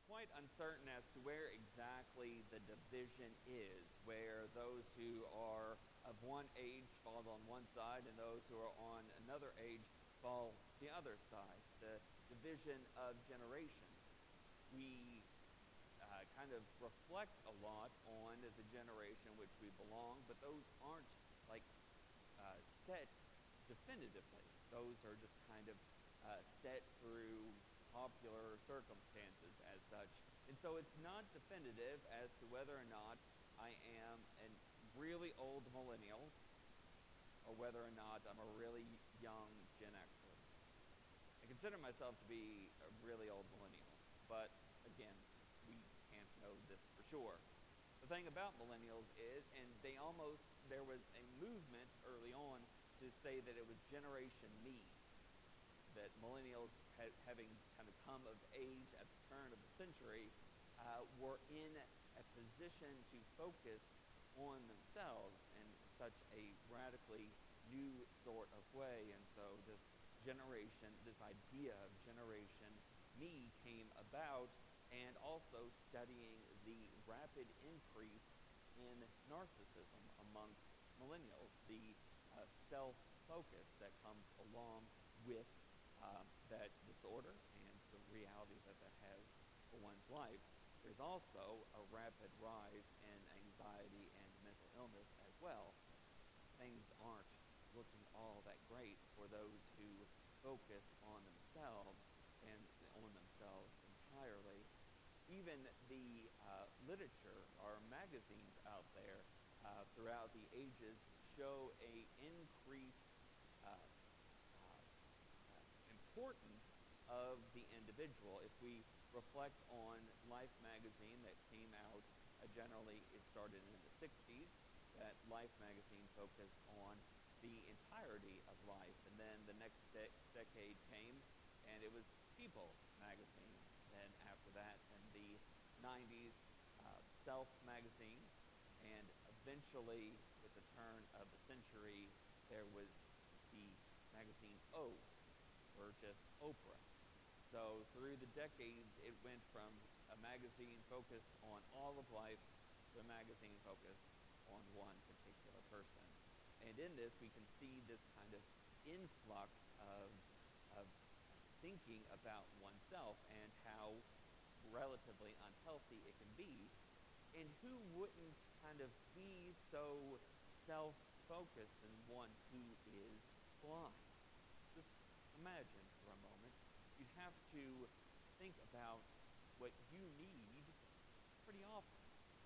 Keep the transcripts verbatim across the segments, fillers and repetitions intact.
quite uncertain as to where exactly the division is, where those who are of one age fall on one side and those who are on another age fall the other side. The division of generations. We uh, kind of reflect a lot on the generation which we belong, but those aren't like uh, set definitively. Those are just kind of uh, set through popular circumstances as such. And so it's not definitive as to whether or not I am a really old millennial or whether or not I'm a really young Gen Xer. I consider myself to be a really old millennial, but again, we can't know this for sure. The thing about millennials is, and they almost, there was a movement early on to say that it was Generation Me, that millennials ha- having kind of come of age at the turn of the century uh, were in a position to focus on themselves in such a radically new sort of way. And so this generation, this idea of Generation Me came about, and also studying the rapid increase in narcissism amongst millennials, the uh, self-focus that comes along with um, that disorder and the reality that that has for one's life. There's also a rapid rise in anxiety and mental illness as well. Things aren't looking all that great for those who focus on themselves and on themselves entirely. Even the uh, literature or magazines out there uh, throughout the ages show a increased uh, uh, uh, importance of the individual. If we reflect on Life magazine that came out, uh, generally it started in the sixties, that Life magazine focused on the entirety of life. And then the next de- decade came, and it was People magazine. Then after that, in the nineties, uh, Self magazine. And eventually, with the turn of the century, there was the magazine O, or just Oprah. So through the decades, it went from a magazine focused on all of life to a magazine focused on one particular person. And in this, we can see this kind of influx of, of thinking about oneself and how relatively unhealthy it can be. And who wouldn't kind of be so self-focused in one who is blind? Just imagine for a moment. You'd have to think about what you need pretty often.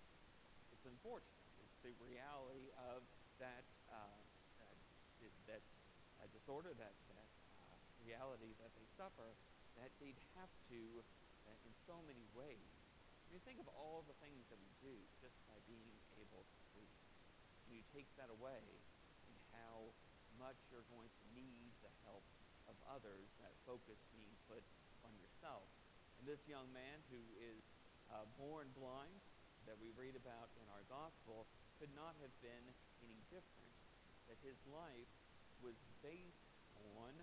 It's unfortunate. It's the reality of that uh, that, that uh, disorder, that that uh, reality that they suffer, that they'd have to, uh, in so many ways. I mean, think of all the things that we do just by being able to see. And you take that away, and how much you're going to need the help of others, that focus being put on yourself. And this young man who is uh, born blind, that we read about in our gospel, could not have been any different. That his life was based on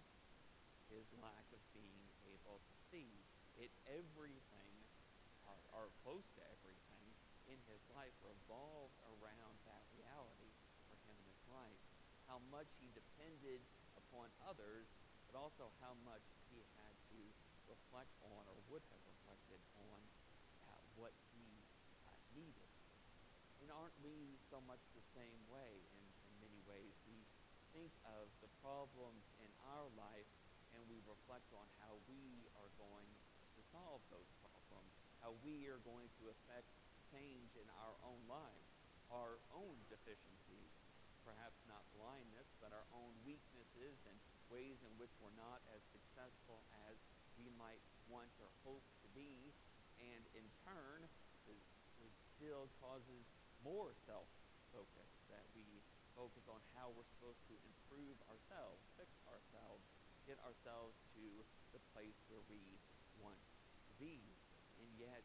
his lack of being able to see. It everything, or, or close to everything, in his life revolved around that reality for him in his life. How much he depended upon others, but also how much he had to reflect on, or would have reflected on, uh, what he uh, needed. And aren't we so much the same way in, in many ways? We think of the problems in our life, and we reflect on how we are going to solve those problems, how we are going to affect change in our own lives, our own deficiencies, perhaps not blindness, but our own weaknesses and ways in which we're not as successful as we might want or hope to be. And in turn, it, it still causes more self-focus, that we focus on how we're supposed to improve ourselves, fix ourselves, get ourselves to the place where we want to be. And yet,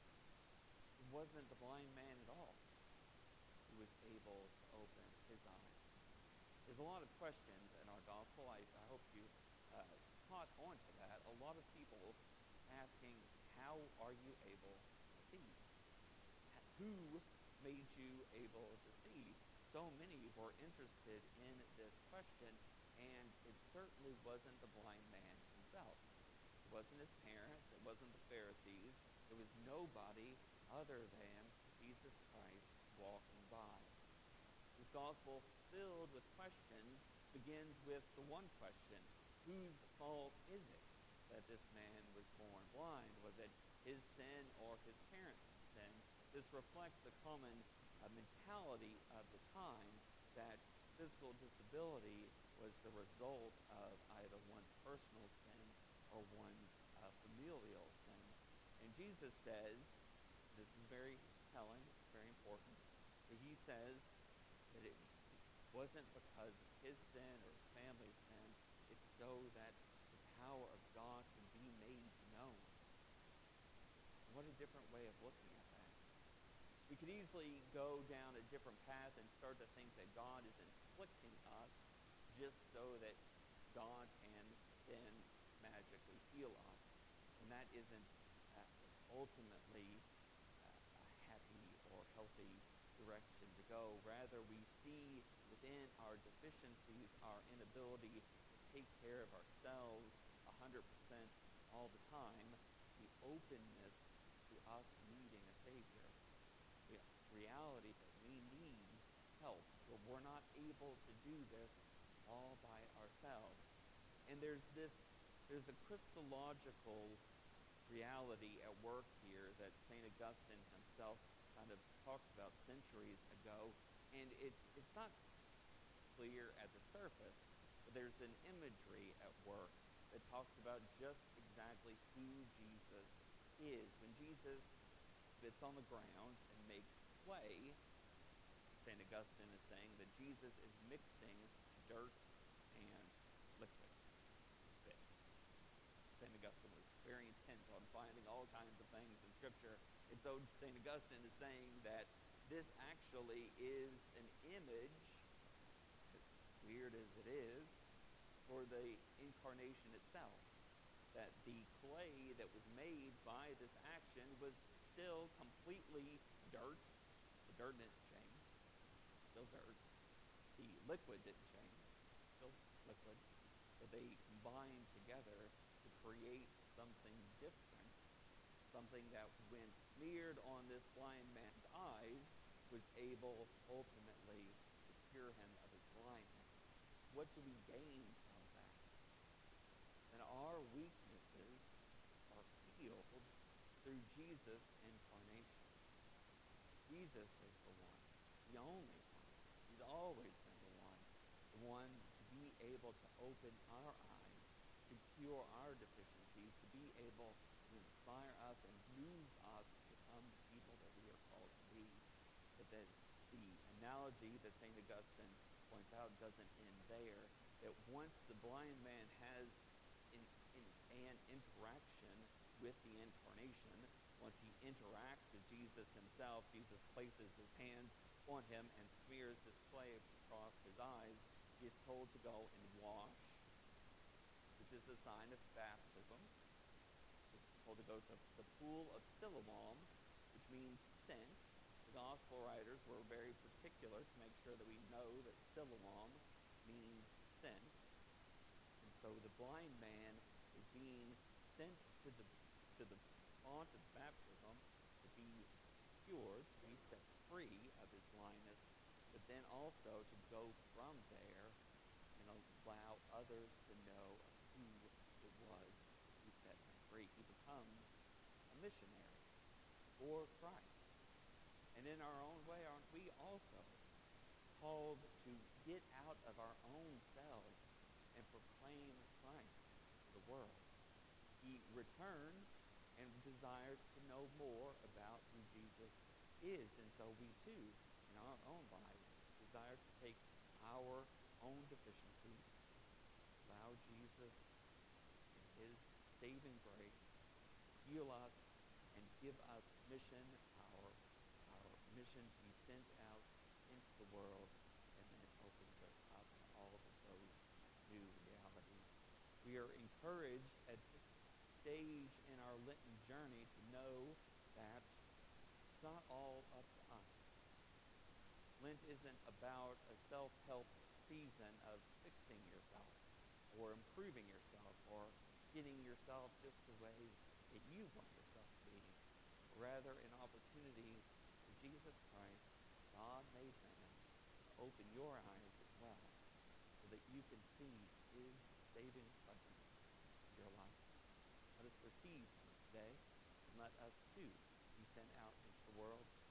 it wasn't the blind man at all who was able to open his eyes. There's a lot of questions in our gospel. I, I hope you uh, caught on to that. A lot of people asking, how are you able see? Who made you able to see? So many were interested in this question, and it certainly wasn't the blind man himself. It wasn't his parents. It wasn't the Pharisees. It was nobody other than Jesus Christ walking by. This gospel, filled with questions, begins with the one question: whose fault is it that this man was born blind? Was it his sin or his parents' sin? This reflects a common uh, mentality of the time, that physical disability was the result of either one's personal sin or one's uh, familial sin. And Jesus says, this is very telling, it's very important, that he says that it wasn't because of his sin or his family's sin, it's so that the power of God can be made known. What a different way of looking at that. We could easily go down a different path and start to think that God is inflicting us just so that God can then magically heal us. And that isn't uh, ultimately uh, a happy or healthy direction to go. Rather, we see within our deficiencies our inability to take care of ourselves one hundred percent all the time, the openness to us needing a Savior. The reality that we need help, but we're not able to do this all by ourselves. And there's this, there's a Christological reality at work here that Saint Augustine himself kind of talked about centuries ago, and it's it's not clear at the surface, but there's an imagery at work that talks about just exactly who Jesus is. When Jesus spits on the ground and makes clay, Saint Augustine is saying that Jesus is mixing dirt and liquid, spit. Saint Augustine was very intent on finding all kinds of things in Scripture, and so Saint Augustine is saying that this actually is an image, as weird as it is, for the incarnation itself. That the clay that was made by this action was still completely dirt. The dirt didn't change, still dirt. The liquid didn't change, still liquid. But they combined together to create something different, something that when smeared on this blind man's eyes was able ultimately to cure him of his blindness. What do we gain from that? That our weaknesses are healed through Jesus' incarnation. Jesus is the one, the only one. He's always been the one, the one to be able to open our eyes, to cure our deficiencies, to be able to inspire us and move us to become the people that we are called to be. But that the analogy that Saint Augustine points out doesn't end there, that once the blind man has in, in, an interaction with the incarnation, once he interacts with Jesus himself, Jesus places his hands on him and smears this clay across his eyes, he is told to go and wash, which is a sign of baptism. He's told to go to the pool of Siloam, which means sent. The gospel writers were very particular to make sure that we know that Siloam means sent. And so the blind man is being sent to the to the font of baptism to be cured, to be set free of his blindness, but then also to go from there and allow others to know of who it was who set him free. He becomes a missionary for Christ. And in our own way, aren't we also called to get out of our own selves and proclaim Christ to the world? He returns and desires to know more about who Jesus is. And so we too, in our own lives, desire to take our own deficiency, allow Jesus in his saving grace to heal us and give us mission, our, our mission to be sent out into the world, and then opens us up to all of those new realities. We are encouraged at this stage in our Lenten journey to know that Lent isn't about a self-help season of fixing yourself or improving yourself or getting yourself just the way that you want yourself to be. Rather, an opportunity for Jesus Christ, God made man, to open your eyes as well so that you can see his saving presence in your life. Let us receive him today, and let us too be sent out into the world